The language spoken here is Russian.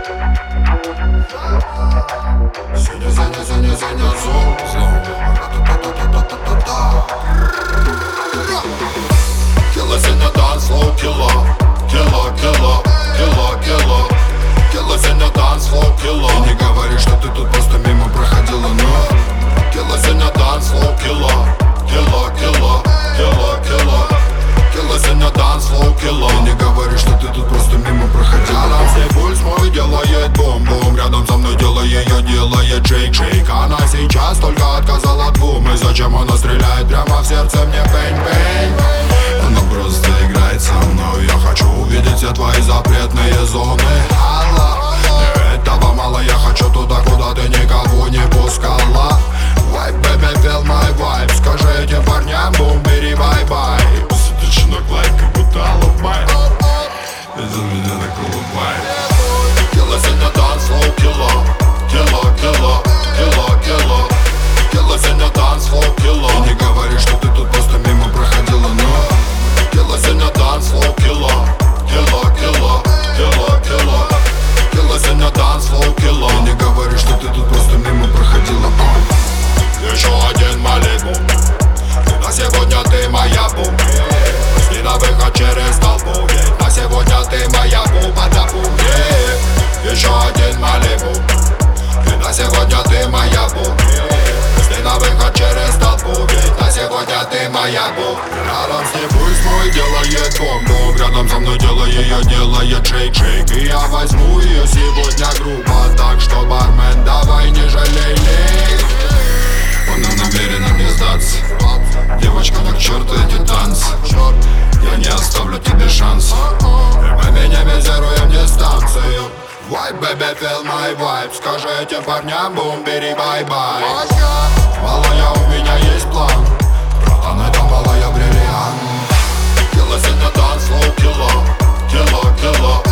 Синя зло. Киллers in the dance floor, killer. Killers in the dance floor, killer. Не говори, что ты тут просто мимо проходила, но Killers in the dance floor, killer. Killers in the dance floor, killer. Не говори, что ты тут просто мимо проходила. Рядом с ней пульс мой делает бум-бум. Рядом со мной дело ее делает шейк-шейк. Она сейчас только отказала двум. И зачем она стреляет прямо в сердце мне бэнь-бэнь? Она просто играет со мной. Я хочу увидеть все твои запретные зоны. Этого мало, я хочу туда, куда ты никого не пускала. Vibe, baby, feel my vibe. Скажи этим парням бум, бери бай-бай. Ты чинок лайк, как будто алабай. Видел меня так улыбает. Killers in the dance floor, killer. Killers in the dance floor, killer. Не говори, что ты тут просто мимо проходила, но Killers in the dance floor, killer. Killers in the dance floor, killer. не говори, что ты тут просто мимо проходила. Еще один Малибу. И на сегодня ты моя бум. Пусти на выход через толпу. Ведь на сегодня ты моя буба да бум. Еще один Малибу. И на сегодня ты моя бум. Пусти на выход через толпу. Ведь на сегодня ты моя бум. Рядом с ней пульс мой делает бом-бом. Рядом со мной дело ее делает шейк-шейк. И я возьму ее сегодня грубо. Так что, бармен, давай не жалей лей. Она намерена мне сдаться. Девочка, ну к черту эти танцы. Я не оставлю тебе шанс. Мы минимизируем дистанцию. Vibe, baby, feel my vibe. Скажи этим парням бум, бери бай-бай. Малая, у меня есть план. Братан, это малая бриллиант. Killers in the dance floor, killer.